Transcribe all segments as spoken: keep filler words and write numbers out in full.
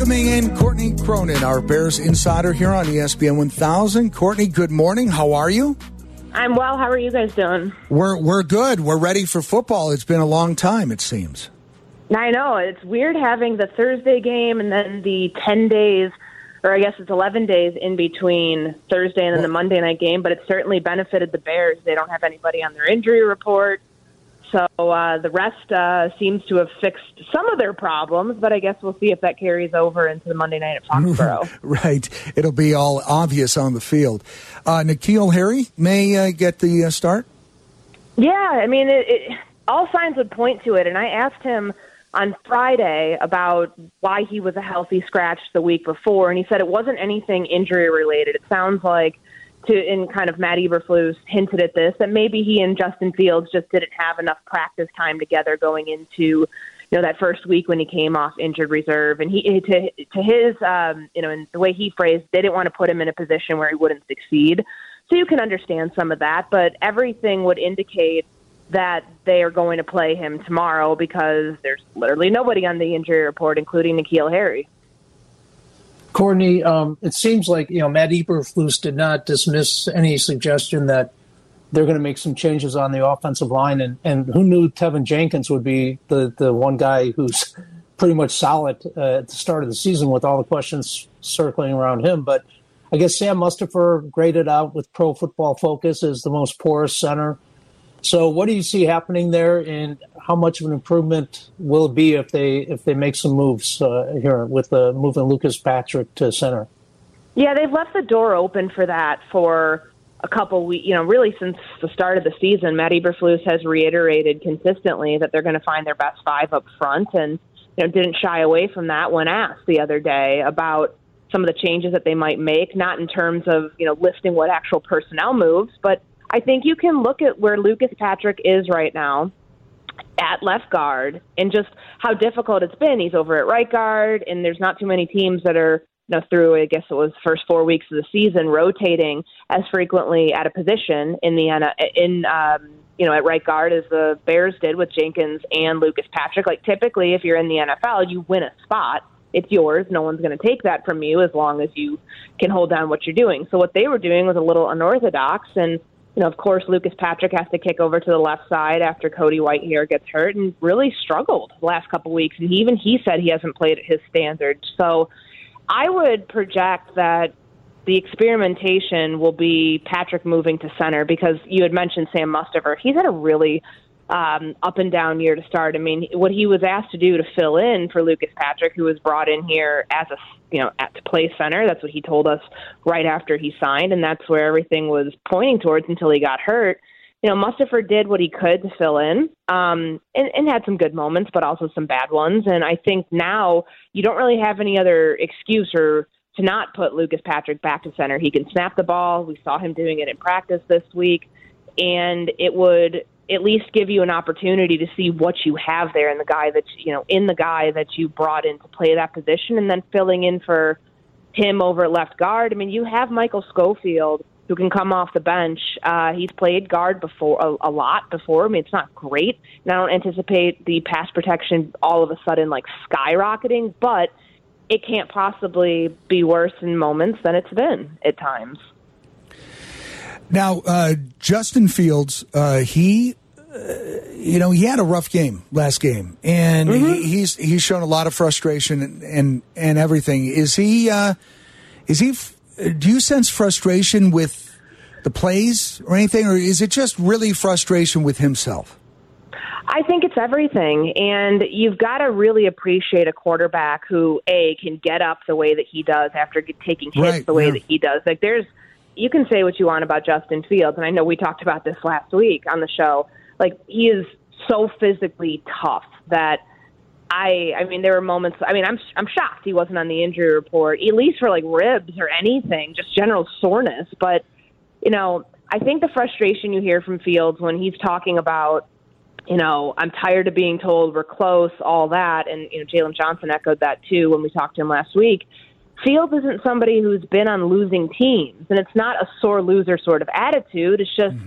Welcoming in Courtney Cronin, our Bears insider here on E S P N one thousand. Courtney, good morning. How are you? I'm well. How are you guys doing? We're we're good. We're ready for football. It's been a long time, it seems. I know. It's weird having the Thursday game and then the ten days, or I guess it's eleven days in between Thursday and then the Monday night game, but it certainly benefited the Bears. They don't have anybody on their injury report. So uh, the rest uh, seems to have fixed some of their problems, but I guess we'll see if that carries over into the Monday night at Foxborough. Right. It'll be all obvious on the field. Uh, N'Keal Harry may uh, get the uh, start? Yeah, I mean, it, it, all signs would point to it, and I asked him on Friday about why he was a healthy scratch the week before, and he said it wasn't anything injury-related. It sounds like, to in kind of Matt Eberflus hinted at this, that maybe he and Justin Fields just didn't have enough practice time together going into, you know, that first week when he came off injured reserve. And he, to, to his, um, you know, and the way he phrased, they didn't want to put him in a position where he wouldn't succeed. So you can understand some of that, but everything would indicate that they are going to play him tomorrow because there's literally nobody on the injury report, including N'Keal Harry. Courtney, um, it seems like, you know, Matt Eberflus did not dismiss any suggestion that they're going to make some changes on the offensive line. And, and who knew Tevin Jenkins would be the, the one guy who's pretty much solid uh, at the start of the season with all the questions circling around him. But I guess Sam Mustipher graded out with Pro Football Focus as the most porous center. So what do you see happening there, and how much of an improvement will it be if they if they make some moves uh, here with uh, moving Lucas Patrick to center? Yeah, they've left the door open for that for a couple weeks. You know, really since the start of the season, Matt Eberflus has reiterated consistently that they're going to find their best five up front, and you know didn't shy away from that when asked the other day about some of the changes that they might make, not in terms of you know listing what actual personnel moves, but I think you can look at where Lucas Patrick is right now at left guard and just how difficult it's been. He's over at right guard, and there's not too many teams that are, you know, through, I guess it was first four weeks of the season, rotating as frequently at a position in the in um, you know at right guard as the Bears did with Jenkins and Lucas Patrick. Like typically, if you're in the N F L, you win a spot. It's yours. No one's going to take that from you as long as you can hold down what you're doing. So what they were doing was a little unorthodox, and you know, of course, Lucas Patrick has to kick over to the left side after Cody Whitehair gets hurt and really struggled the last couple of weeks. And he, even he said he hasn't played at his standards. So I would project that the experimentation will be Patrick moving to center because you had mentioned Sam Mustipher. He's had a really um, up and down year to start. I mean, what he was asked to do to fill in for Lucas Patrick, who was brought in here as a, you know, at, to play center. That's what he told us right after he signed, and that's where everything was pointing towards until he got hurt. You know, Mustipher did what he could to fill in, um, and, and had some good moments, but also some bad ones. And I think now you don't really have any other excuse or to not put Lucas Patrick back to center. He can snap the ball. We saw him doing it in practice this week, and it would at least give you an opportunity to see what you have there in the guy that, you know, in the guy that you brought in to play that position, and then filling in for him over at left guard. I mean, you have Michael Schofield who can come off the bench. Uh, he's played guard before a, a lot before. I mean, it's not great, and I don't anticipate the pass protection all of a sudden like skyrocketing, but it can't possibly be worse in moments than it's been at times. Now, uh, Justin Fields, uh, he, uh, you know, he had a rough game last game, and mm-hmm. he, he's he's shown a lot of frustration and and, and everything. Is he? Uh, is he? Do you sense frustration with the plays or anything, or is it just really frustration with himself? I think it's everything, and you've got to really appreciate a quarterback who a can get up the way that he does after taking hits right, the way yeah. that he does. Like there's. You can say what you want about Justin Fields, and I know we talked about this last week on the show. Like, he is so physically tough that I, I mean, there were moments. I mean, I'm, I'm shocked he wasn't on the injury report, at least for like ribs or anything, just general soreness. But you know, I think the frustration you hear from Fields when he's talking about, you know, I'm tired of being told we're close, all that, and you know, Jalen Johnson echoed that too when we talked to him last week. Fields isn't somebody who's been on losing teams, and it's not a sore loser sort of attitude. It's just, mm-hmm.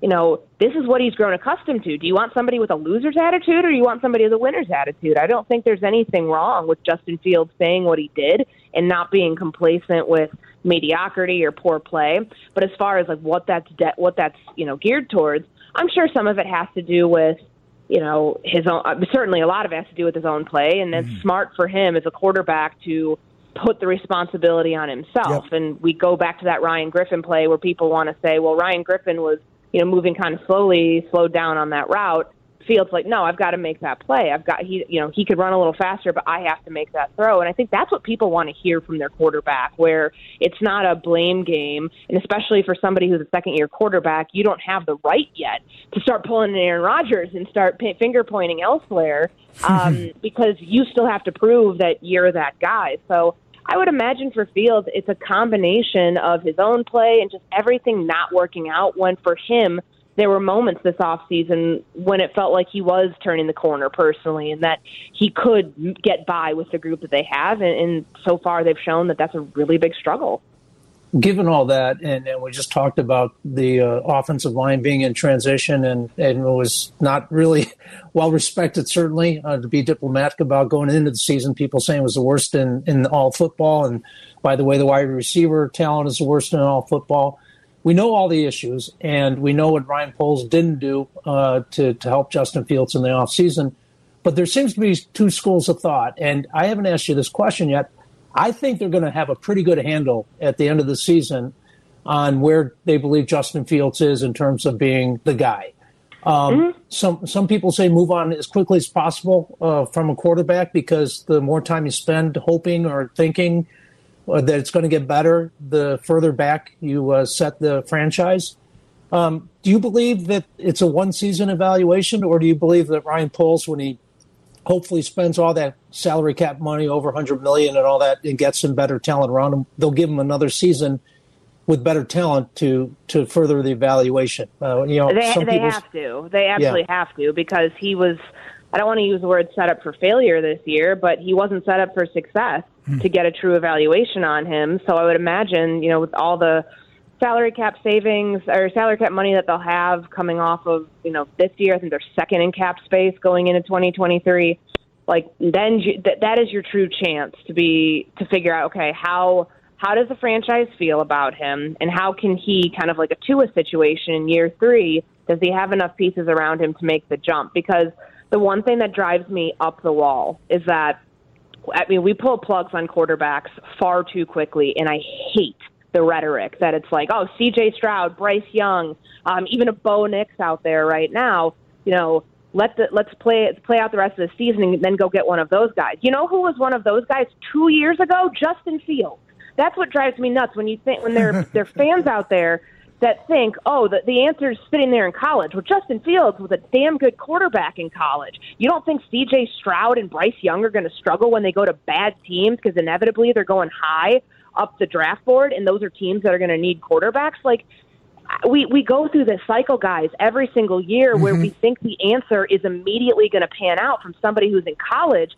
you know, this is what he's grown accustomed to. Do you want somebody with a loser's attitude or do you want somebody with a winner's attitude? I don't think there's anything wrong with Justin Fields saying what he did and not being complacent with mediocrity or poor play. But as far as like what that's de- what that's, you know, geared towards, I'm sure some of it has to do with, you know, his own, uh, certainly a lot of it has to do with his own play. And it's mm-hmm. smart for him as a quarterback to put the responsibility on himself. Yep. And we go back to that Ryan Griffin play where people want to say, well, Ryan Griffin was, you know, moving kind of slowly, slowed down on that route. Fields like, no, I've got to make that play. I've got, he, you know, he could run a little faster, but I have to make that throw. And I think that's what people want to hear from their quarterback, where it's not a blame game. And especially for somebody who's a second year quarterback, you don't have the right yet to start pulling in Aaron Rodgers and start p- finger pointing elsewhere um, because you still have to prove that you're that guy. So I would imagine for Fields, it's a combination of his own play and just everything not working out when for him, there were moments this offseason when it felt like he was turning the corner personally and that he could get by with the group that they have. And, and so far they've shown that that's a really big struggle. Given all that, and, and we just talked about the uh, offensive line being in transition and, and it was not really well respected, certainly, uh, to be diplomatic about going into the season. People saying it was the worst in, in all football. And by the way, the wide receiver talent is the worst in all football. We know all the issues, and we know what Ryan Poles didn't do uh, to, to help Justin Fields in the offseason. But there seems to be two schools of thought, and I haven't asked you this question yet. I think they're going to have a pretty good handle at the end of the season on where they believe Justin Fields is in terms of being the guy. Um, mm-hmm. Some some people say move on as quickly as possible uh, from a quarterback because the more time you spend hoping or thinking or that it's going to get better, the further back you uh, set the franchise. Um, do you believe that it's a one-season evaluation, or do you believe that Ryan Poles, when he hopefully spends all that salary cap money, over one hundred million dollars and all that, and gets some better talent around him, they'll give him another season with better talent to, to further the evaluation? Uh, you know, they some they have to. They absolutely yeah. have to because he was – I don't want to use the word set up for failure this year, but he wasn't set up for success hmm. to get a true evaluation on him. So I would imagine, you know, with all the salary cap savings or salary cap money that they'll have coming off of, you know, this year, I think they're second in cap space going into twenty twenty-three. Like then you, th- that is your true chance to be, to figure out, okay, how, how does the franchise feel about him and how can he kind of like a Tua situation in year three? Does he have enough pieces around him to make the jump? Because the one thing that drives me up the wall is that, I mean, we pull plugs on quarterbacks far too quickly, and I hate the rhetoric that it's like, oh, C J Stroud, Bryce Young, um, even a Bo Nix out there right now, you know, let the, let's play play out the rest of the season and then go get one of those guys. You know who was one of those guys two years ago? Justin Fields. That's what drives me nuts when you think when there there are fans out there that think, oh, the, the answer is sitting there in college. Well, Justin Fields was a damn good quarterback in college. You don't think C J Stroud and Bryce Young are going to struggle when they go to bad teams because inevitably they're going high up the draft board, and those are teams that are going to need quarterbacks? Like, we, we go through this cycle, guys, every single year where mm-hmm. we think the answer is immediately going to pan out from somebody who's in college.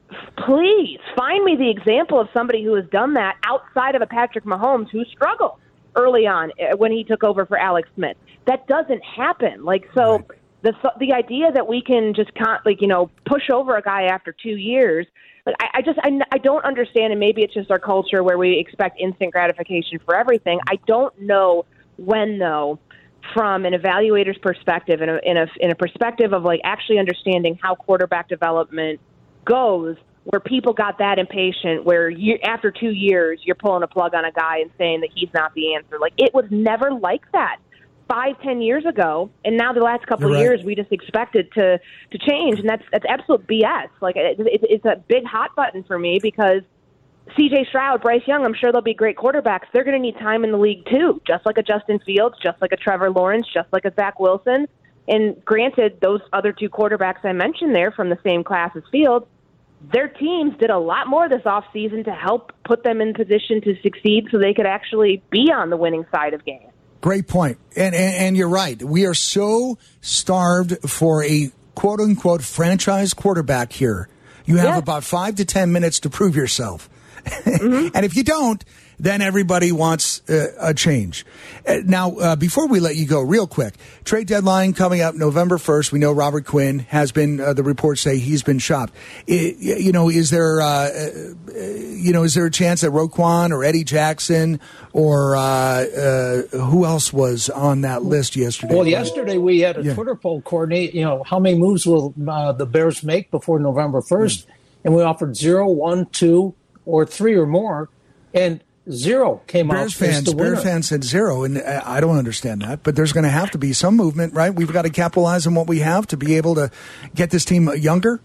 Please find me the example of somebody who has done that outside of a Patrick Mahomes who struggled early on when he took over for Alex Smith. That doesn't happen. Like, so right. the the idea that we can just can't, like, you know, push over a guy after two years, like, I, I just, I, I don't understand, and maybe it's just our culture where we expect instant gratification for everything. I don't know when, though, from an evaluator's perspective, in a, in a, in a perspective of, like, actually understanding how quarterback development goes, where people got that impatient, where you, after two years, you're pulling a plug on a guy and saying that he's not the answer. Like, it was never like that five, ten years ago, and now the last couple You're of right. years, we just expect it to, to change, and that's that's absolute B S. Like, it, it, it's a big hot button for me because C J Stroud, Bryce Young, I'm sure they'll be great quarterbacks. They're going to need time in the league, too, just like a Justin Fields, just like a Trevor Lawrence, just like a Zach Wilson. And granted, those other two quarterbacks I mentioned there from the same class as Fields, their teams did a lot more this offseason to help put them in position to succeed so they could actually be on the winning side of games. Great point. And, and, and you're right. We are so starved for a quote-unquote franchise quarterback here. You have yes. about five to ten minutes to prove yourself. Mm-hmm. And if you don't, then everybody wants uh, a change. Uh, now, uh, before we let you go, real quick, trade deadline coming up November first. We know Robert Quinn has been, uh, the reports say he's been shopped. It, you know, is there, uh, uh, you know, is there a chance that Roquan or Eddie Jackson or uh, uh, who else was on that list yesterday? Well, yesterday we had a yeah. Twitter poll, Courtney, you know, how many moves will uh, the Bears make before November first? Mm. And we offered zero, one, two, or three or more. And zero came Bears out fans, as the winner. Bears fans said zero, and I don't understand that. But there's going to have to be some movement, right? We've got to capitalize on what we have to be able to get this team younger.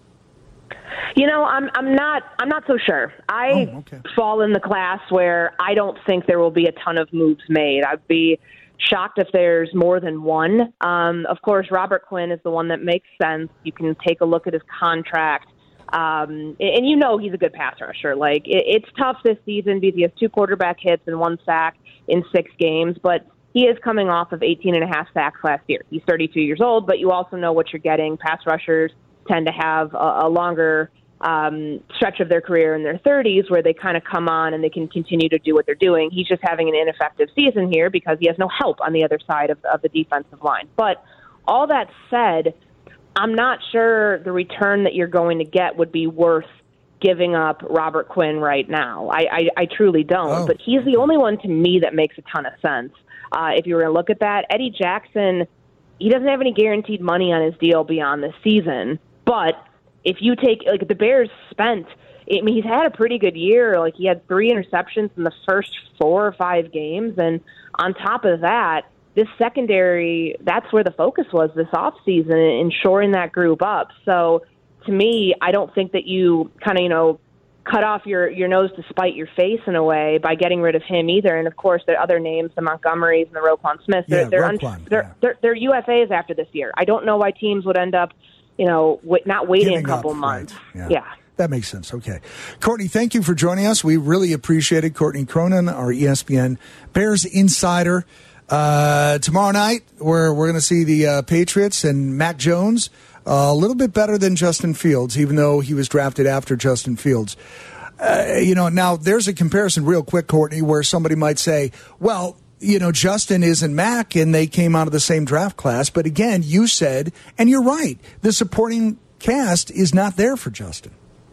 You know, I'm I'm not I'm not so sure. I oh, okay. fall in the class where I don't think there will be a ton of moves made. I'd be shocked if there's more than one. Um, of course, Robert Quinn is the one that makes sense. You can take a look at his contract. Um, and you know he's a good pass rusher. Like, it, it's tough this season because he has two quarterback hits and one sack in six games, but he is coming off of eighteen and a half sacks last year. He's thirty-two years old, but you also know what you're getting. Pass rushers tend to have a, a longer um, stretch of their career in their thirties where they kind of come on and they can continue to do what they're doing. He's just having an ineffective season here because he has no help on the other side of, of the defensive line. But all that said, I'm not sure the return that you're going to get would be worth giving up Robert Quinn right now. I, I, I truly don't. Oh. But he's the only one to me that makes a ton of sense. Uh, if you were to look at that, Eddie Jackson, he doesn't have any guaranteed money on his deal beyond this season. But if you take, like, the Bears spent, I mean, he's had a pretty good year. Like, he had three interceptions in the first four or five games. And on top of that, this secondary, that's where the focus was this offseason, in shoring that group up. So, to me, I don't think that you kind of, you know, cut off your, your nose to spite your face in a way by getting rid of him either. And, of course, there are other names, the Montgomerys and the Roquan Smiths. They're, yeah, they're, Roquan, un- they're, yeah. they're, they're U F As after this year. I don't know why teams would end up, you know, w- not waiting Giving a couple up, months. Right. Yeah. yeah. That makes sense. Okay. Courtney, thank you for joining us. We really appreciate it. Courtney Cronin, our E S P N Bears insider. Uh, tomorrow night, we're, we're going to see the uh, Patriots and Mac Jones. Uh, a little bit better than Justin Fields, even though he was drafted after Justin Fields. Uh, you know, now there's a comparison real quick, Courtney, where somebody might say, well, you know, Justin isn't Mac and they came out of the same draft class. But again, you said, and you're right, the supporting cast is not there for Justin.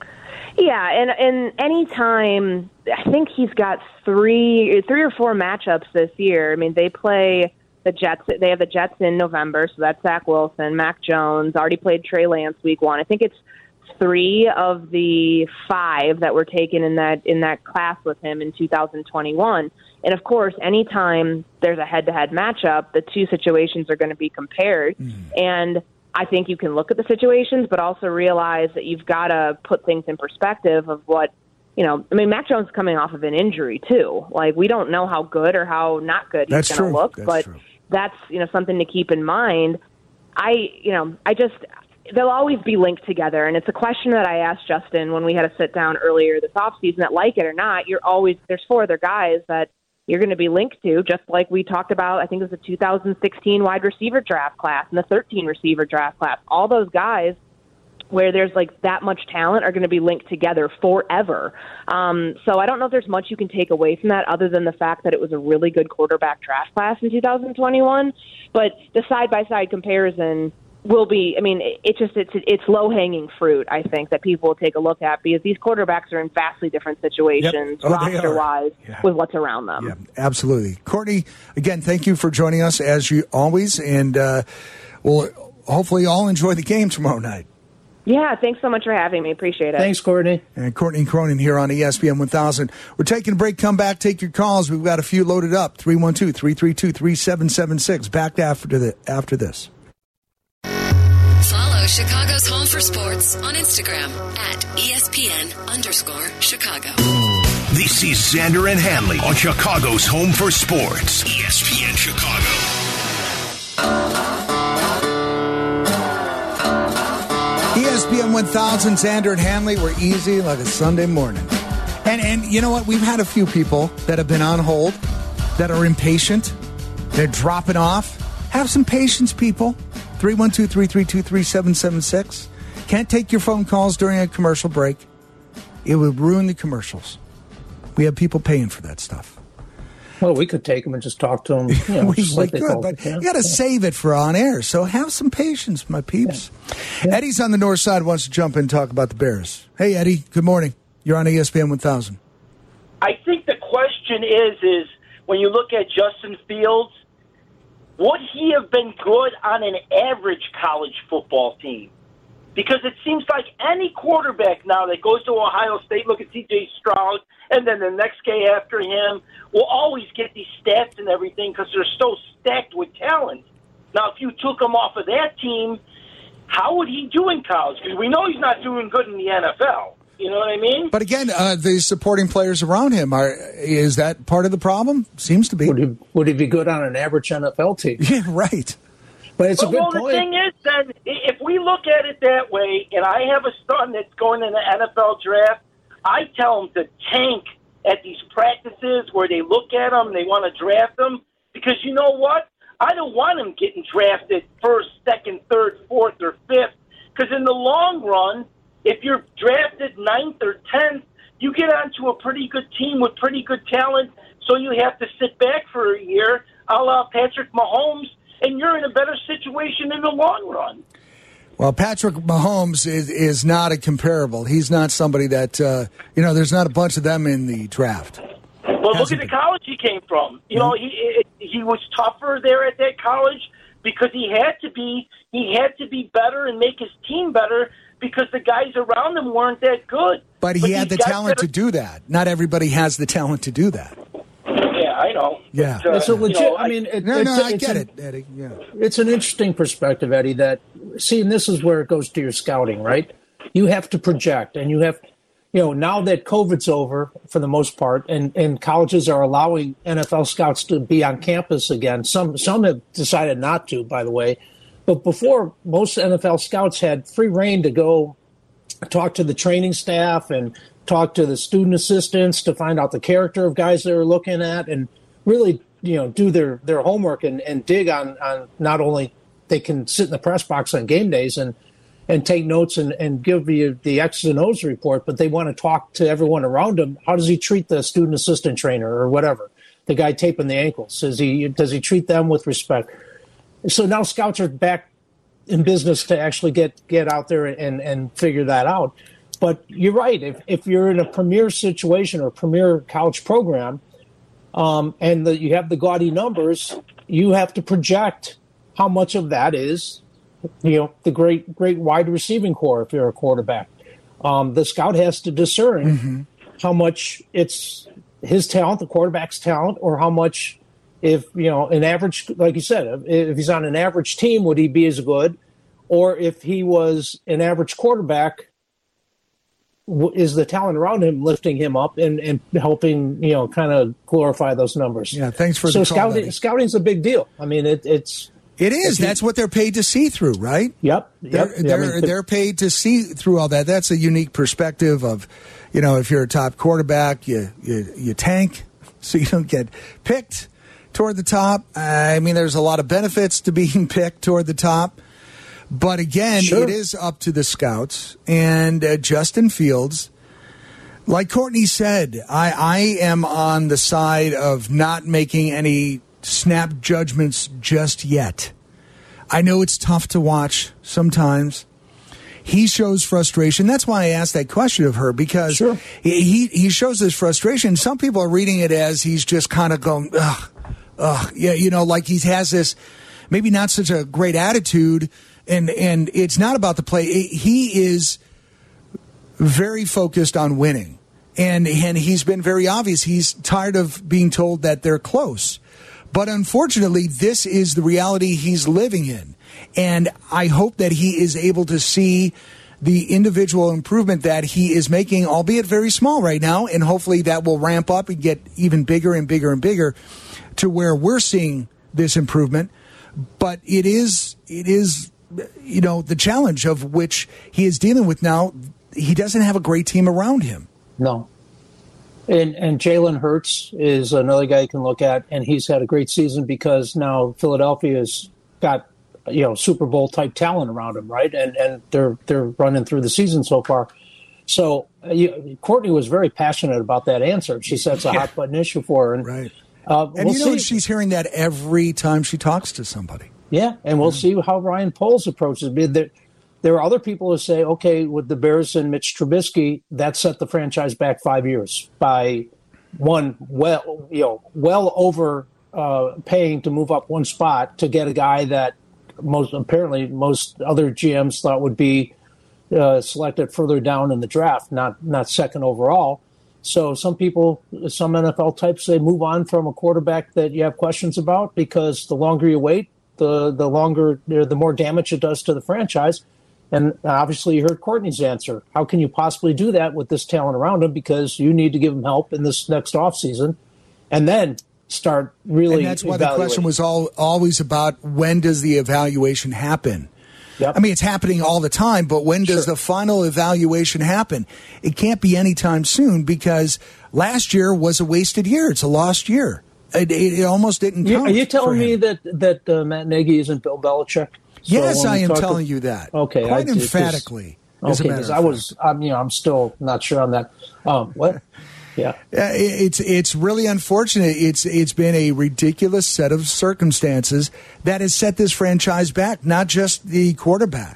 Yeah, and and any time, I think he's got three, three or four matchups this year. I mean, they play the Jets. They have the Jets in November, so that's Zach Wilson, Mac Jones. Already played Trey Lance week one. I think it's three of the five that were taken in that in that class with him in two thousand twenty-one. And of course, anytime there's a head-to-head matchup, the two situations are going to be compared, mm. and I think you can look at the situations, but also realize that you've got to put things in perspective of what, you know, I mean, Mac Jones is coming off of an injury, too. Like, we don't know how good or how not good he's going to look, that's but true. that's, you know, something to keep in mind. I, you know, I just, they'll always be linked together, and it's a question that I asked Justin when we had a sit-down earlier this offseason that, like it or not, you're always, there's four other guys that you're going to be linked to, just like we talked about, I think it was the two thousand sixteen wide receiver draft class and the thirteen receiver draft class. All those guys where there's like that much talent are going to be linked together forever. Um, so I don't know if there's much you can take away from that other than the fact that it was a really good quarterback draft class in two thousand twenty-one. But the side-by-side comparison will be, I mean, it just, it's it's low-hanging fruit, I think, that people will take a look at because these quarterbacks are in vastly different situations, yep. oh, roster-wise, yeah. with what's around them. Yeah, absolutely. Courtney, again, thank you for joining us, as you always, and uh, we'll hopefully all enjoy the game tomorrow night. Yeah, thanks so much for having me. Appreciate it. Thanks, Courtney. And Courtney Cronin here on E S P N one thousand. We're taking a break. Come back, take your calls. We've got a few loaded up. three one two, three three two, three seven seven six. Back after the after this. Follow Chicago's Home for Sports on Instagram at E S P N underscore Chicago. This is Xander and Hanley on Chicago's Home for Sports, E S P N Chicago. E S P N one thousand, Xander and Hanley were easy like a Sunday morning. And, and you know what? We've had a few people that have been on hold that are impatient. They're dropping off. Have some patience, people. three one two, three three two, three seven seven six. Can't take your phone calls during a commercial break. It would ruin the commercials. We have people paying for that stuff. Well, we could take them and just talk to them. You know, we just like we they could, call but it, yeah. you got to yeah. save it for on air. So have some patience, my peeps. Yeah. Yeah. Eddie's on the north side, wants to jump in and talk about the Bears. Hey, Eddie, good morning. You're on E S P N one thousand. I think the question is, is when you look at Justin Fields, would he have been good on an average college football team? Because it seems like any quarterback now that goes to Ohio State, look at C J Stroud, and then the next guy after him, will always get these stats and everything because they're so stacked with talent. Now, if you took him off of that team, how would he do in college? Because we know he's not doing good in the N F L. You know what I mean? But again, uh, the supporting players around him, are is that part of the problem? Seems to be. Would he, would he be good on an average N F L team? Yeah, right. But it's well, a good well, point. the thing is, then, if we look at it that way, and I have a son that's going in the N F L draft, I tell him to tank at these practices where they look at them, they want to draft them, because you know what? I don't want him getting drafted first, second, third, fourth, or fifth, because in the long run, if you're drafted ninth or tenth, you get onto a pretty good team with pretty good talent, so you have to sit back for a year, a la Patrick Mahomes, and you're in a better situation in the long run. Well, Patrick Mahomes is, is not a comparable. He's not somebody that, uh, you know, there's not a bunch of them in the draft. Well, look at the college he came from. You know, he he was tougher there at that college because he had to be he had to be better and make his team better because the guys around him weren't that good. But he but had the talent to do that. Not everybody has the talent to do that. Yeah, I know. Yeah. But, uh, It's a legit. you know, I mean, it, No, it's, no, a, I it's get a, it, Eddie. Yeah. It's an interesting perspective, Eddie. That see, and this is where it goes to your scouting, right? You have to project, and you have, you know, now that COVID's over for the most part, and, and colleges are allowing N F L scouts to be on campus again. Some some have decided not to, by the way. But before, most N F L scouts had free reign to go talk to the training staff and talk to the student assistants to find out the character of guys they're looking at, and really, you know, do their, their homework and, and dig on, on not only they can sit in the press box on game days and, and take notes and, and give you the X's and O's report, but they want to talk to everyone around him. How does he treat the student assistant trainer or whatever, the guy taping the ankles? Is he, does he treat them with respect? So now scouts are back in business to actually get, get out there and, and figure that out. But you're right. If, if you're in a premier situation or a premier college program, um, and the, you have the gaudy numbers, you have to project how much of that is, you know, the great, great wide receiving core if you're a quarterback. Um, the scout has to discern mm-hmm. how much it's his talent, the quarterback's talent, or how much, if, you know, an average, like you said, if he's on an average team, would he be as good? Or if he was an average quarterback, is the talent around him lifting him up and, and helping, you know, kind of glorify those numbers? Yeah, thanks for so the scouting. call, Scouting's a big deal. I mean, it, it's it is. That's he, what they're paid to see through, right? Yep. They're yep. they're, I mean, they're paid to see through all that. That's a unique perspective of, you know, if you're a top quarterback, you you, you tank so you don't get picked toward the top. I mean, there's a lot of benefits to being picked toward the top. But again, sure. It is up to the scouts. And uh, Justin Fields, like Courtney said, I, I am on the side of not making any snap judgments just yet. I know it's tough to watch sometimes. He shows frustration. That's why I asked that question of her, because sure. he, he shows this frustration. Some people are reading it as he's just kind of going, ugh, ugh. Yeah, you know, like he has this maybe not such a great attitude. And and it's not about the play. He is very focused on winning. And and he's been very obvious. He's tired of being told that they're close. But unfortunately, this is the reality he's living in. And I hope that he is able to see the individual improvement that he is making, albeit very small right now. And hopefully that will ramp up and get even bigger and bigger and bigger to where we're seeing this improvement. But it is it is... you know, the challenge of which he is dealing with now. He doesn't have a great team around him. No. And and Jalen Hurts is another guy you can look at, and he's had a great season because now Philadelphia's got, you know, Super Bowl type talent around him, right? And and they're they're running through the season so far. So uh, you, Courtney was very passionate about that answer. She said it's a Yeah. hot button issue for her. And, Right. uh, And we'll you know, see. she's hearing that every time she talks to somebody. Yeah, and we'll see how Ryan Poles approaches it. There, there are other people who say, okay, with the Bears and Mitch Trubisky, that set the franchise back five years by one well, you know, well over uh, paying to move up one spot to get a guy that most apparently most other G Ms thought would be uh, selected further down in the draft, not not second overall. So some people, some N F L types say move on from a quarterback that you have questions about because the longer you wait, the the longer, the more damage it does to the franchise. And obviously you heard Courtney's answer. How can you possibly do that with this talent around him? Because you need to give him help in this next offseason and then start really And that's why the question was all, always about when does the evaluation happen? Yep. I mean, it's happening all the time, but when does Sure. the final evaluation happen? It can't be anytime soon because last year was a wasted year. It's a lost year. It, it, it almost didn't You- count. Are you for telling him. me that, that uh, Matt Nagy isn't Bill Belichick? So Yes, when I we am talk to- telling you that. Okay, Quite I did, 'cause- emphatically. as a Okay, matter because of I fact. was, I'm, you know, I'm still not sure on that. Um, what? Yeah. Uh, It's it's really unfortunate. It's it's been a ridiculous set of circumstances that has set this franchise back, not just the quarterback.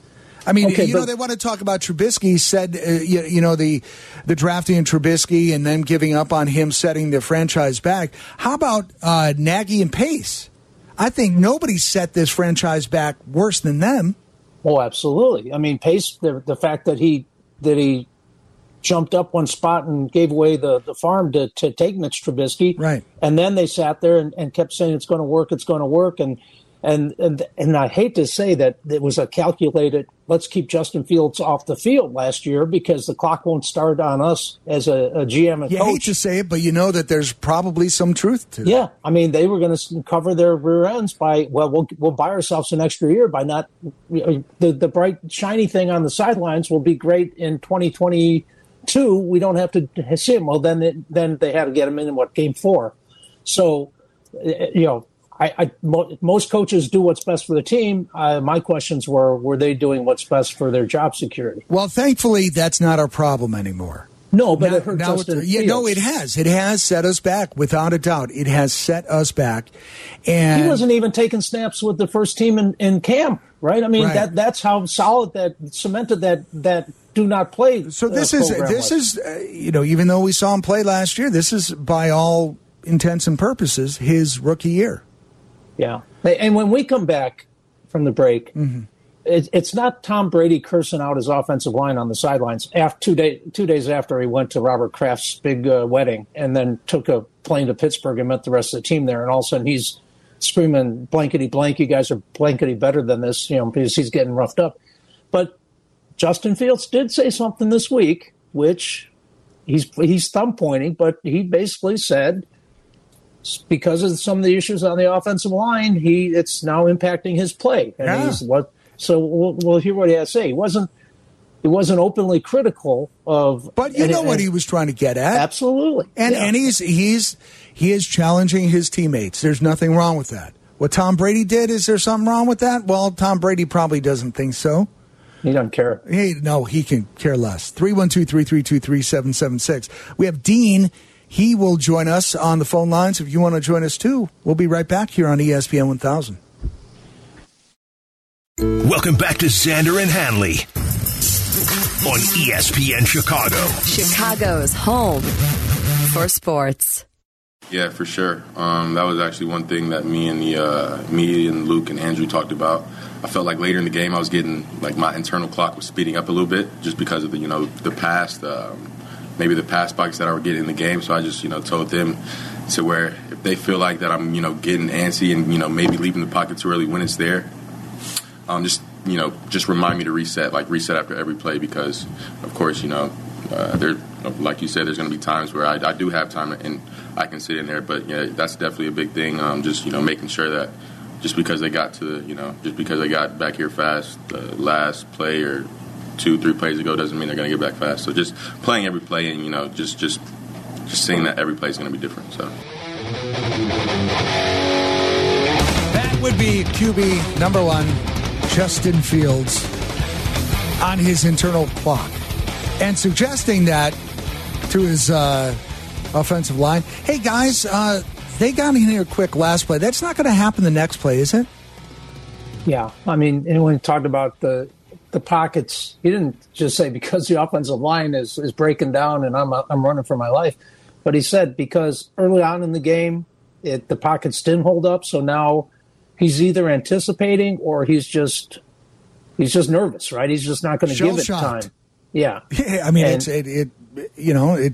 I mean, Okay, you know, but- they want to talk about Trubisky. Said uh, you, you know the the drafting of Trubisky and then giving up on him setting the franchise back. How about uh, Nagy and Pace? I think nobody set this franchise back worse than them. Oh, absolutely. I mean, Pace, the the fact that he that he jumped up one spot and gave away the, the farm to, to take Mitch Trubisky. Right. And then they sat there and, and kept saying it's going to work, it's going to work. And, and and and I hate to say that it was a calculated, let's keep Justin Fields off the field last year because the clock won't start on us as a, a G M and You coach. hate to say it, but you know that there's probably some truth to that. Yeah, I mean, they were going to cover their rear ends by, well, we'll we'll buy ourselves an extra year by not the the bright shiny thing on the sidelines will be great in twenty twenty-two. We don't have to see him. Well, then it, then they had to get him in what game four. So, you know, I, I mo- most coaches do what's best for the team. Uh, my questions were: were they doing what's best for their job security? Well, thankfully, that's not our problem anymore. No, but Now- it hurt now Justin it- yeah, no, Fields. it has. It has set us back, without a doubt. It has set us back. And He wasn't even taking snaps with the first team in, in camp, right? I mean, Right. that that's how solid that cemented that that do not play. so this uh, is program this was. is uh, you know, even though we saw him play last year, this is by all intents and purposes his rookie year. Yeah. And when we come back from the break, Mm-hmm. it, it's not Tom Brady cursing out his offensive line on the sidelines after two, day, two days after he went to Robert Kraft's big uh, wedding and then took a plane to Pittsburgh and met the rest of the team there. And all of a sudden he's screaming, blankety blank, you guys are blankety better than this, you know, because he's getting roughed up. But Justin Fields did say something this week, which he's he's thumb pointing, but he basically said, because of some of the issues on the offensive line, he it's now impacting his play. And Yeah. he's what so we'll, we'll hear what he has to say. He wasn't he wasn't openly critical of But you and- know what and- he was trying to get at. absolutely. And Yeah. and he's he's he is challenging his teammates. There's nothing wrong with that. What Tom Brady did, is there something wrong with that? Well, Tom Brady probably doesn't think so. he doesn't care. Hey, no, he can care less. three one two, three three two, three seven seven six. We have Dean. He will join us on the phone lines. If you want to join us too, we'll be right back here on E S P N one thousand. Welcome back to Xander and Hanley on E S P N Chicago. Chicago's home for sports. Yeah, for sure. Um, that was actually one thing that me and the uh, me and Luke and Andrew talked about. I felt like later in the game I was getting like my internal clock was speeding up a little bit just because of the you know the past um, maybe the past spikes that I would get in the game. So I just you know told them to where if they feel like that I'm you know getting antsy and you know maybe leaving the pocket too early when it's there, um, just you know just remind me to reset, like reset after every play because of course you know uh, there like you said there's going to be times where I, I do have time and I can sit in there, but yeah that's definitely a big thing. Um, just you know making sure that. Just because they got to the, you know, just because they got back here fast, the last play or two, three plays ago doesn't mean they're going to get back fast. So just playing every play and, you know, just just, just seeing that every play is going to be different. So That would be Q B number one, Justin Fields, on his internal clock. and suggesting that to his uh, offensive line. Hey, guys, uh, they got in here quick last play. That's not going to happen the next play, is it? Yeah. I mean, and when he talked about the the pockets, he didn't just say because the offensive line is, is breaking down and I'm I'm running for my life. But he said because early on in the game, it, the pockets didn't hold up. So now he's either anticipating or he's just he's just nervous, right? He's just not going to give it time. Yeah. Yeah. I mean, and, it's it, it. You know it.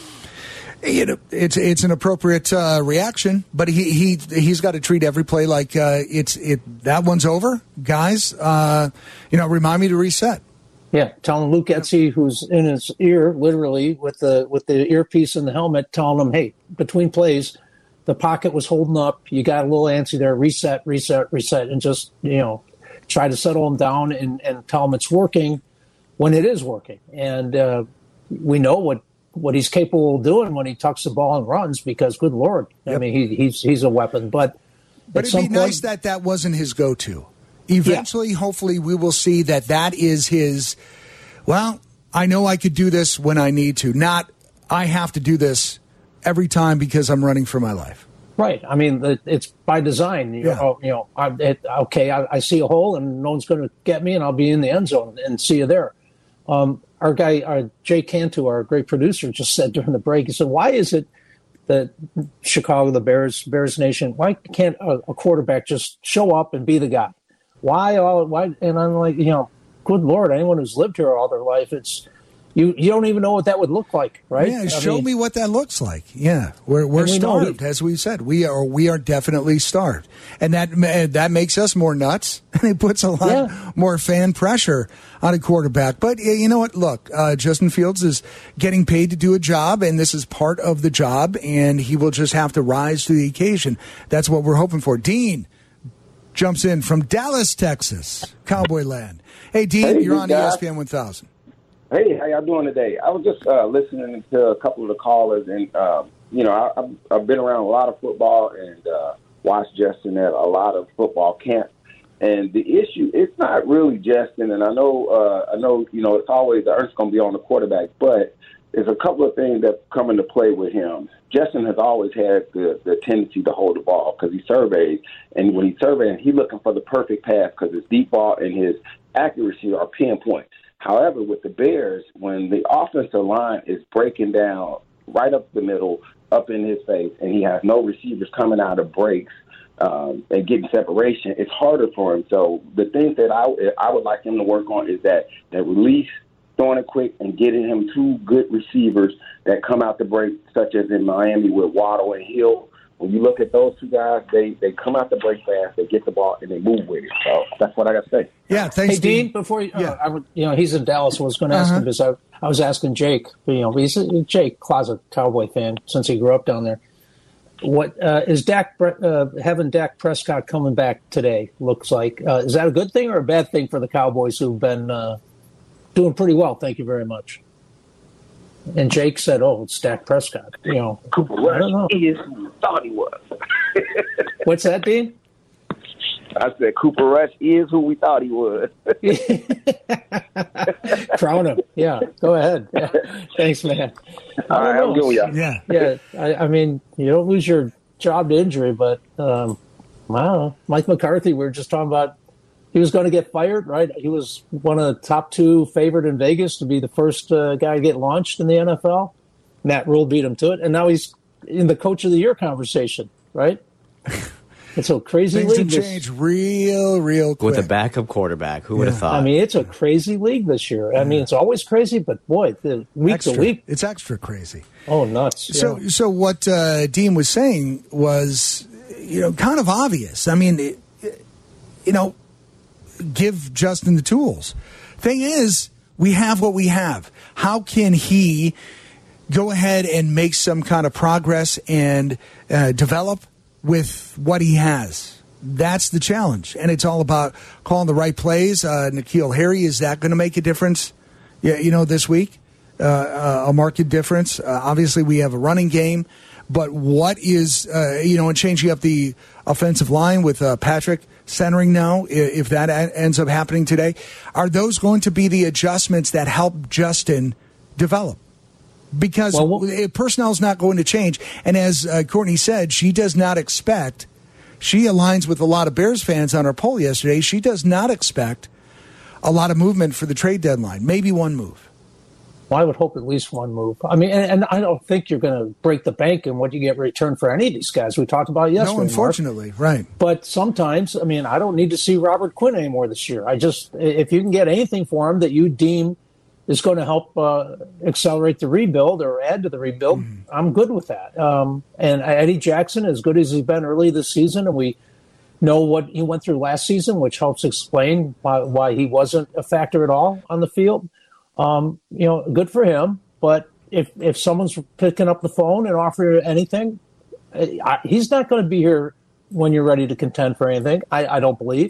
It, it's it's an appropriate uh, reaction, but he he he's got to treat every play like uh, it's it. That one's over, guys. Uh, you know, remind me to reset. Yeah, telling Luke Getsy, who's in his ear, literally with the with the earpiece and the helmet, telling him, "Hey, between plays, the pocket was holding up. You got a little antsy there. Reset, reset, reset, and just you know, try to settle him down and and tell him it's working when it is working." And uh, we know what. what he's capable of doing when he tucks the ball and runs, because good Lord, yep. I mean, he, he's he's a weapon. But but it'd be point, nice that that wasn't his go-to. Eventually, yeah. hopefully, we will see that that is his, well, I know I could do this when I need to, not I have to do this every time because I'm running for my life. Right. I mean, it's by design. You yeah. know, you know I, it, okay, I, I see a hole and no one's going to get me and I'll be in the end zone and see you there. Um, Our guy, our Jay Cantu, our great producer, just said during the break, he said, why is it that Chicago, the Bears, Bears Nation, why can't a, a quarterback just show up and be the guy? Why all, why? And I'm like, you know, good Lord, anyone who's lived here all their life, it's, you, you don't even know what that would look like, right? Yeah, I show mean, me what that looks like. Yeah, we're we're we starved, we, as we said. We are we are definitely starved, and that that makes us more nuts, and it puts a lot yeah. more fan pressure on a quarterback. But you know what? Look, uh, Justin Fields is getting paid to do a job, and this is part of the job, and he will just have to rise to the occasion. That's what we're hoping for. Dean jumps in from Dallas, Texas, Cowboy Land. Hey, Dean, hey, you're on guy. E S P N one thousand. Hey, how y'all doing today? I was just uh, listening to a couple of the callers, and, uh, you know, I, I've, I've been around a lot of football and uh, watched Justin at a lot of football camps. And the issue, it's not really Justin, and I know, uh, I know, you know, it's always the earth's going to be on the quarterback, but there's a couple of things that come into play with him. Justin has always had the, the tendency to hold the ball because he surveys, and when he surveys, he's looking for the perfect pass because his deep ball and his accuracy are pinpoint. However, with the Bears, when the offensive line is breaking down right up the middle, up in his face, and he has no receivers coming out of breaks um, and getting separation, it's harder for him. So the things that I, I would like him to work on is that, that release, throwing it quick, and getting him two good receivers that come out the break, such as in Miami with Waddle and Hill. When you look at those two guys, they, they come out the break fast, they get the ball, and they move with it. So that's what I got to say. Yeah, thanks, hey, Dean. Before you, yeah. uh, I would, you know, he's in Dallas. I was going to ask uh-huh. him because I, I was asking Jake. You know, he's Jake, closet Cowboy fan since he grew up down there. What uh, is Dak uh, having Dak Prescott coming back today? Looks like uh, is that a good thing or a bad thing for the Cowboys who've been uh, doing pretty well? Thank you very much. And Jake said, "Oh, it's Dak Prescott." You know, Cooper Rush is who we thought he was. What's that, Dean? I said Cooper Rush is who we thought he was. Crown him. Yeah, go ahead. Yeah. Thanks, man. All right, I'm good with y'all. Yeah, yeah. I, I mean, you don't lose your job to injury, but um, wow, Mike McCarthy. We were just talking about. He was going to get fired, right? He was one of the top two favored in Vegas to be the first uh, guy to get launched in the N F L. Matt Rule beat him to it, and now he's in the Coach of the Year conversation, right? It's a crazy Things league. have changed real, real quick. With a backup quarterback. Who would have Yeah. thought? I mean, it's a crazy league this year. I mean, it's always crazy, but boy, the week extra. to week. It's extra crazy. Oh, nuts. So, yeah. so what uh, Dean was saying was, you know, kind of obvious. I mean, it, you know, give Justin the tools. Thing is, we have what we have. How can he go ahead and make some kind of progress and uh, develop with what he has? That's the challenge, and it's all about calling the right plays. Uh, N'Keal Harry, is that going to make a difference? Yeah, you know, this week, uh, uh, a marked difference. Uh, obviously, we have a running game, but what is uh, you know, and changing up the offensive line with uh, Patrick centering now, if that ends up happening today, are those going to be the adjustments that help Justin develop. Because well, well, personnel is not going to change. And as uh, Courtney said, she does not expect, she aligns with a lot of Bears fans on our poll yesterday, she does not expect a lot of movement for the trade deadline. Maybe one move. Well, I would hope at least one move. I mean, and, and I don't think you're going to break the bank in what you get in return for any of these guys we talked about yesterday. No, unfortunately, Mark. Right. But sometimes, I mean, I don't need to see Robert Quinn anymore this year. I just, if you can get anything for him that you deem is going to help uh, accelerate the rebuild or add to the rebuild, mm. I'm good with that. Um, and Eddie Jackson, as good as he's been early this season, and we know what he went through last season, which helps explain why, why he wasn't a factor at all on the field. Um, you know, good for him. But if if someone's picking up the phone and offering anything, I, he's not going to be here when you're ready to contend for anything. I, I don't believe.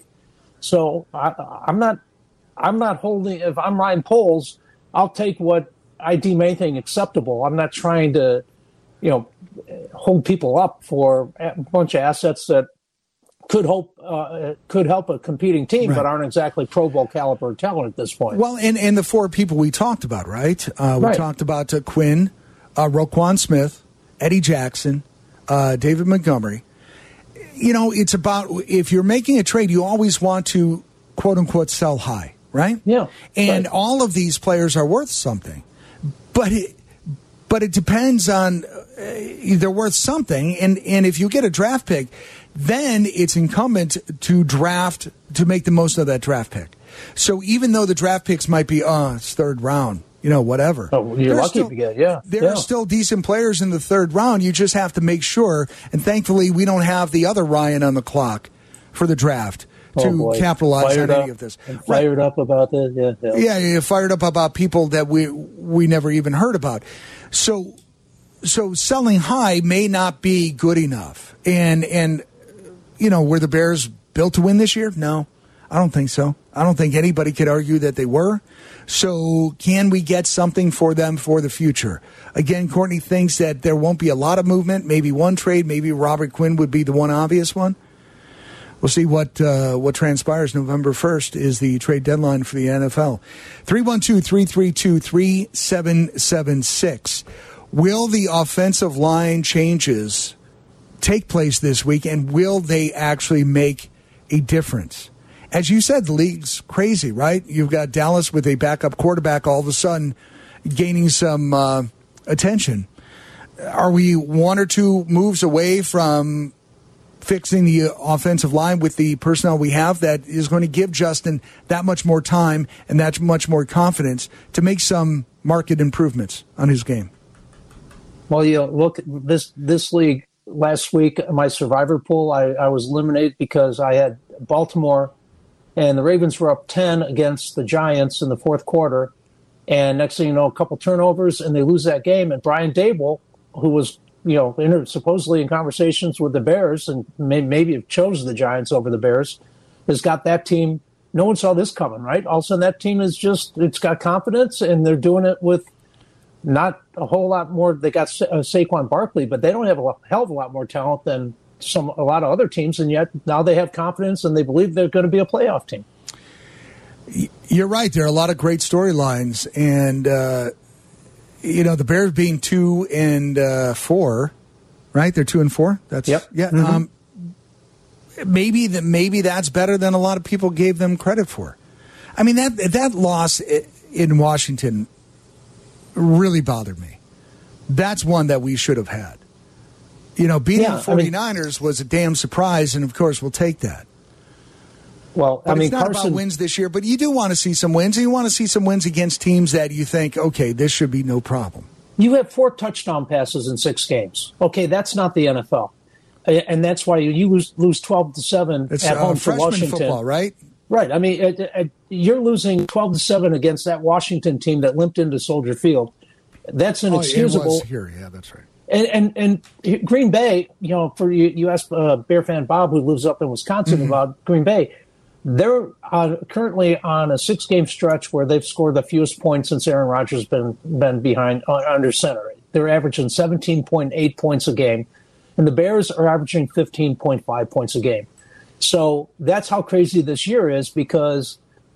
So I, I'm not. I'm not holding. If I'm Ryan Poles, I'll take what I deem anything acceptable. I'm not trying to, you know, hold people up for a bunch of assets that could hope uh, could help a competing team, right, but aren't exactly Pro Bowl caliber talent at this point. Well, and, and the four people we talked about, right? Uh, we right. talked about uh, Quinn, uh, Roquan Smith, Eddie Jackson, uh, David Montgomery. You know, it's about, if you're making a trade, you always want to, quote unquote, sell high, right? Yeah. And right. all of these players are worth something, but it, but it depends on, uh, they're worth something. And, and if you get a draft pick, then it's incumbent to draft, to make the most of that draft pick. So even though the draft picks might be, uh, it's third round, you know, whatever. Oh, you're lucky still, to get, yeah. There yeah. are still decent players in the third round. You just have to make sure, and thankfully we don't have the other Ryan on the clock for the draft to oh capitalize fired on up, any of this. Fired right. up about this, yeah. Yeah, yeah you're fired up about people that we we never even heard about. So, so selling high may not be good enough. And, and, you know, were the Bears built to win this year? No, I don't think so. I don't think anybody could argue that they were. So can we get something for them for the future? Again, Courtney thinks that there won't be a lot of movement, maybe one trade, maybe Robert Quinn would be the one obvious one. We'll see what uh, what transpires. November first is the trade deadline for the N F L. three one two, three three two, three seven seven six. Will the offensive line changes take place this week, and will they actually make a difference? As you said, the league's crazy, right? You've got Dallas with a backup quarterback all of a sudden gaining some uh, attention. Are we one or two moves away from fixing the offensive line with the personnel we have that is going to give Justin that much more time and that much more confidence to make some market improvements on his game? Well, you know, look, this this league, last week, my survivor pool, I, I was eliminated because I had Baltimore, and the Ravens were up ten against the Giants in the fourth quarter. And next thing you know, a couple turnovers, and they lose that game. And Brian Dable, who was, you know, in, supposedly in conversations with the Bears and may, maybe chose the Giants over the Bears, has got that team. No one saw this coming, right? All of a sudden, that team is just, it's got confidence, and they're doing it with not a whole lot more. They got Sa- uh, Saquon Barkley, but they don't have a lot, hell of a lot more talent than some a lot of other teams, and yet now they have confidence and they believe they're going to be a playoff team. You're right. There are a lot of great storylines, and uh, you know, the Bears being two and uh, four, right? They're two and four. That's yep. Yeah. Mm-hmm. Um, maybe that maybe that's better than a lot of people gave them credit for. I mean, that that loss in Washington really bothered me. That's one that we should have had. You know, beating yeah, the 49ers I mean, was a damn surprise, and of course we'll take that. Well, but I mean, it's not Carson, about wins this year, but you do want to see some wins, and you want to see some wins against teams that you think, okay, this should be no problem. You have four touchdown passes in six games. Okay, that's not the N F L, and that's why you lose, lose twelve to seven it's, at uh, home for Washington. Football, right? Right. I mean, it, it, you're losing twelve to seven against that Washington team that limped into Soldier Field. That's inexcusable. Oh, it was here, yeah, that's right. And, and and Green Bay, you know, for you, you asked uh, Bear fan Bob, who lives up in Wisconsin, mm-hmm. about Green Bay. They're uh, currently on a six-game stretch where they've scored the fewest points since Aaron Rodgers has been been behind uh, under center. They're averaging seventeen point eight points a game, and the Bears are averaging fifteen point five points a game. So that's how crazy this year is, because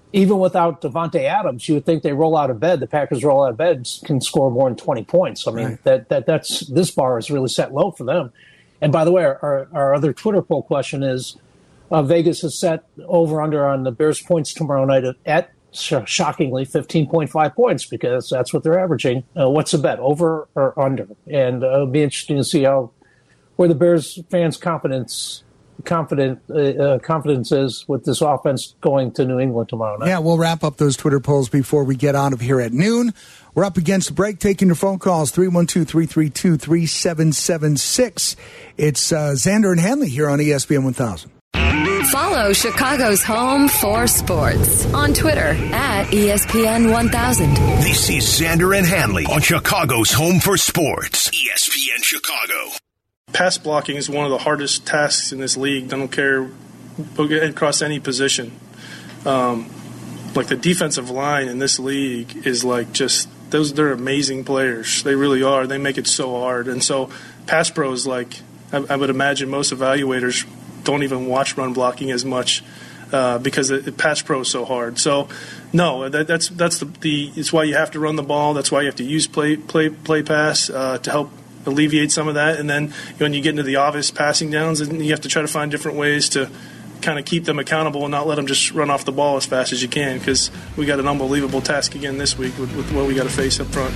even without Devontae Adams, you would think they roll out of bed. The Packers roll out of bed can score more than twenty points. I mean, right. that that that's this bar is really set low for them. And by the way, our our other Twitter poll question is: uh, Vegas has set over under on the Bears points tomorrow night at, at shockingly fifteen point five points because that's what they're averaging. Uh, what's the bet, over or under? And uh, it'll be interesting to see how where the Bears fans' confidence. confident uh, confidence is with this offense going to New England tomorrow night. Yeah, we'll wrap up those Twitter polls before we get out of here at noon. We're up against the break, taking your phone calls, three one two, three three two, three seven seven six. It's uh, Xander and Hanley here on E S P N one thousand. Follow Chicago's home for sports on Twitter at E S P N one thousand. This is Xander and Hanley on Chicago's home for sports, E S P N Chicago. Pass blocking is one of the hardest tasks in this league. I don't care across any position. Um, like the defensive line in this league is like just those. They're amazing players. They really are. They make it so hard. And so pass pros, like I, I would imagine most evaluators don't even watch run blocking as much uh, because the pass pro is so hard. So no, that, that's that's the, the. It's why you have to run the ball. That's why you have to use play play play pass uh, to help alleviate some of that. And then when you get into the obvious passing downs, and you have to try to find different ways to kind of keep them accountable and not let them just run off the ball as fast as you can, because we got an unbelievable task again this week with, with what we got to face up front.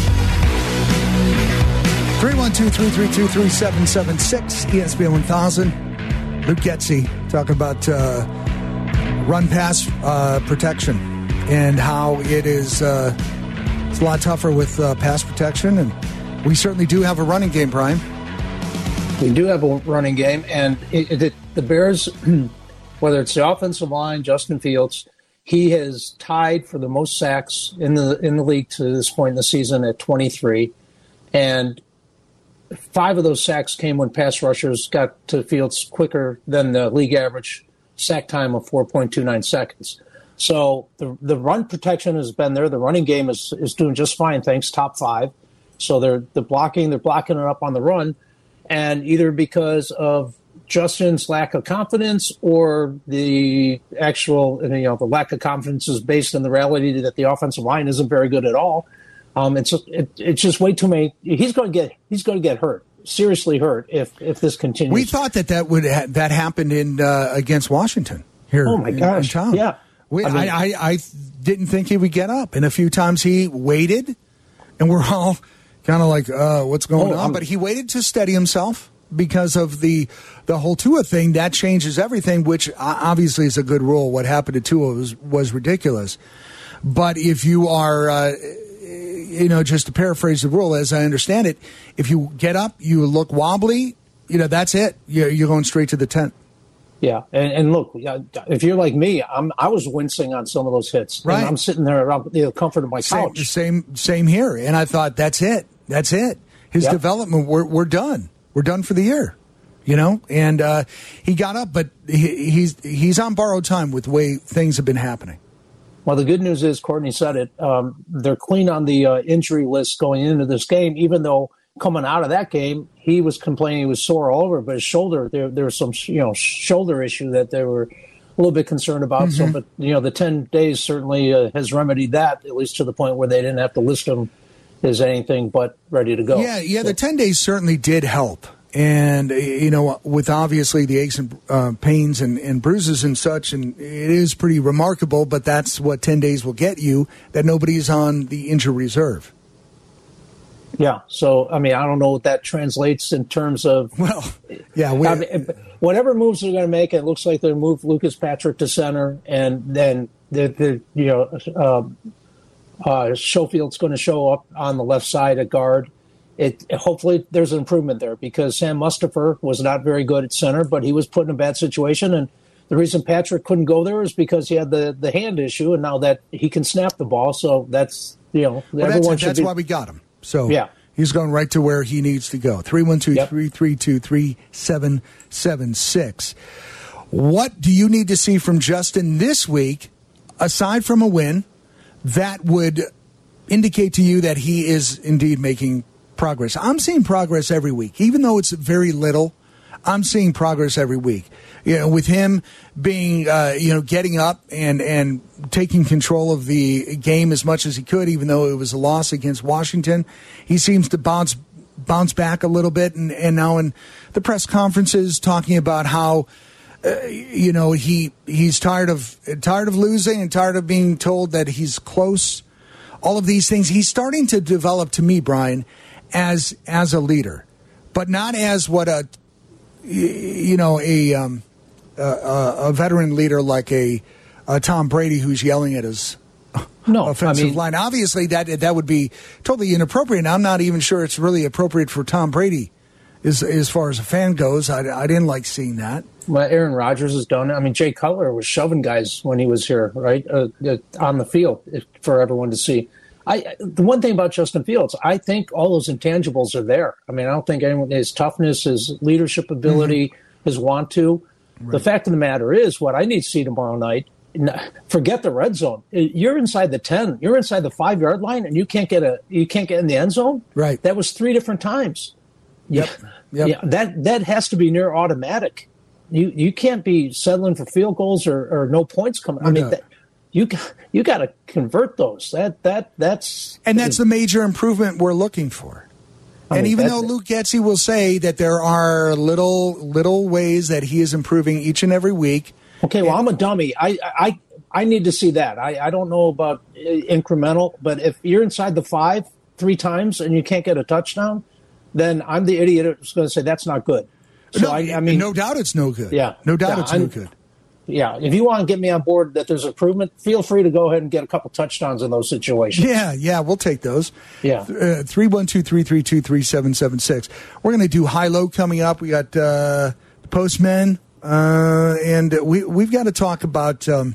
three one two, three three two, three seven seven six, E S P N one thousand. Luke Getsy talking about uh, run-pass uh, protection and how it is uh, it's a lot tougher with uh, pass protection, and we certainly do have a running game, Brian. We do have a running game, and it, it, the Bears, whether it's the offensive line, Justin Fields, he has tied for the most sacks in the in the league to this point in the season at twenty-three, and five of those sacks came when pass rushers got to Fields quicker than the league average sack time of four point two nine seconds. So the the run protection has been there. The running game is is doing just fine, thanks, top five. So they're the blocking, they're blocking it up on the run, and either because of Justin's lack of confidence or the actual, you know, the lack of confidence is based on the reality that the offensive line isn't very good at all. Um, it's just, it, it's just way too many. He's going to get he's going to get hurt, seriously hurt if if this continues. We thought that that would ha- that happened in uh, against Washington here. Oh my gosh! In, in yeah, we, I, mean, I, I I didn't think he would get up, and a few times he waited, and we're all kind of like, uh, what's going oh, on? I'm, but he waited to steady himself because of the the whole Tua thing. That changes everything, which obviously is a good rule. What happened to Tua was, was ridiculous. But if you are, uh, you know, just to paraphrase the rule as I understand it, if you get up, you look wobbly, you know, that's it. You're, you're going straight to the tent. Yeah, and, and look, if you're like me, I'm I was wincing on some of those hits. Right, and I'm sitting there around the comfort of my same, couch. Same, same here. And I thought, that's it, that's it. His yep. development, we're we're done. We're done for the year, you know. And uh, he got up, but he, he's he's on borrowed time with the way things have been happening. Well, the good news is, Courtney said it. Um, they're clean on the uh, injury list going into this game, even though coming out of that game, he was complaining he was sore all over, but his shoulder, there there was some, you know, shoulder issue that they were a little bit concerned about. Mm-hmm. So, but, you know, the ten days certainly uh, has remedied that, at least to the point where they didn't have to list him as anything but ready to go. Yeah, yeah, so. The ten days certainly did help. And, you know, with obviously the aches and uh, pains and, and bruises and such, and it is pretty remarkable, but that's what ten days will get you, that nobody's on the injury reserve. Yeah, so, I mean, I don't know what that translates in terms of... Well, yeah. We, I mean, whatever moves they're going to make, it looks like they're going to move Lucas Patrick to center, and then, the, the you know, uh, uh, Schofield's going to show up on the left side at guard. It, hopefully there's an improvement there, because Sam Mustipher was not very good at center, but he was put in a bad situation, and the reason Patrick couldn't go there is because he had the, the hand issue, and now that he can snap the ball, so that's, you know, well, everyone that's, should that's be, why we got him. So yeah. He's going right to where he needs to go. three one two, three three two, three seven seven six. What do you need to see from Justin this week, aside from a win, that would indicate to you that he is indeed making progress? I'm seeing progress every week. Even though it's very little, I'm seeing progress every week. You know, with him being, uh, you know, getting up and, and taking control of the game as much as he could, even though it was a loss against Washington, he seems to bounce bounce back a little bit. And, and now in the press conferences talking about how, uh, you know, he he's tired of tired of losing and tired of being told that he's close. All of these things, he's starting to develop, to me, Brian, as as a leader, but not as what a, you know, a um, a, a veteran leader like a, a Tom Brady who's yelling at his no, offensive I mean, line. Obviously, that that would be totally inappropriate. And I'm not even sure it's really appropriate for Tom Brady, as as far as a fan goes. I, I didn't like seeing that. Well, Aaron Rodgers has done it. I mean, Jay Cutler was shoving guys when he was here, right, uh, uh, on the field for everyone to see. I the one thing about Justin Fields, I think all those intangibles are there. I mean, I don't think anyone, his toughness, his leadership ability, mm-hmm. his want to. Right. The fact of the matter is, what I need to see tomorrow night, forget the red zone. You're inside the ten, you're inside the five yard line, and you can't get a you can't get in the end zone. Right. That was three different times. Yep. Yep. Yeah. That that has to be near automatic. You you can't be settling for field goals or, or no points coming. I mean, that, you you got to convert those. That that that's and that's the major improvement we're looking for. I and mean, even though Luke Getsy will say that there are little little ways that he is improving each and every week. Okay, well, I'm a dummy. I I, I need to see that. I, I don't know about incremental, but if you're inside the five three times and you can't get a touchdown, then I'm the idiot who's going to say that's not good. So no, I, I mean, no doubt it's no good. Yeah, no doubt yeah, it's I'm, no good. Yeah, if you want to get me on board that there's improvement, feel free to go ahead and get a couple touchdowns in those situations. Yeah, yeah, we'll take those. Yeah. Uh, three one two, three three two, three seven seven six. We're going to do high-low coming up. We got uh, the Postmen, uh, and we, we've got to talk about um,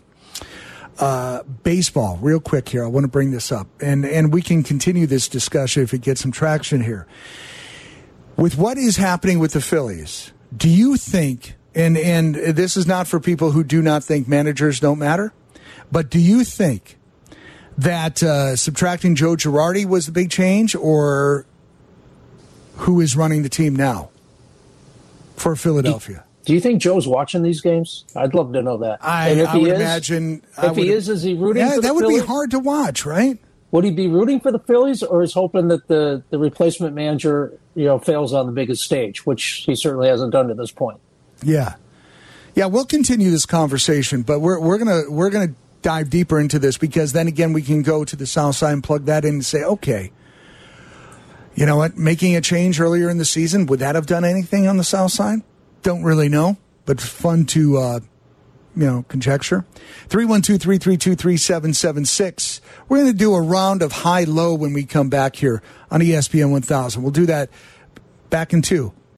uh, baseball real quick here. I want to bring this up, and, and we can continue this discussion if it gets some traction here. With what is happening with the Phillies, do you think... And and this is not for people who do not think managers don't matter, but do you think that uh, subtracting Joe Girardi was the big change, or who is running the team now for Philadelphia? Do you think Joe's watching these games? I'd love to know that. I, and if I he would is, imagine. If I would, he is, is he rooting yeah, for the that would Phillies? be hard to watch, right? Would he be rooting for the Phillies, or is hoping that the, the replacement manager, you know, fails on the biggest stage, which he certainly hasn't done to this point? Yeah, yeah. We'll continue this conversation, but we're we're gonna we're gonna dive deeper into this, because then again we can go to the South Side and plug that in and say, okay, you know what, making a change earlier in the season, would that have done anything on the South Side? Don't really know, but fun to uh, you know conjecture. Three one two three three two three seven seven six. We're going to do a round of high low when we come back here on E S P N one thousand. We'll do that back in two.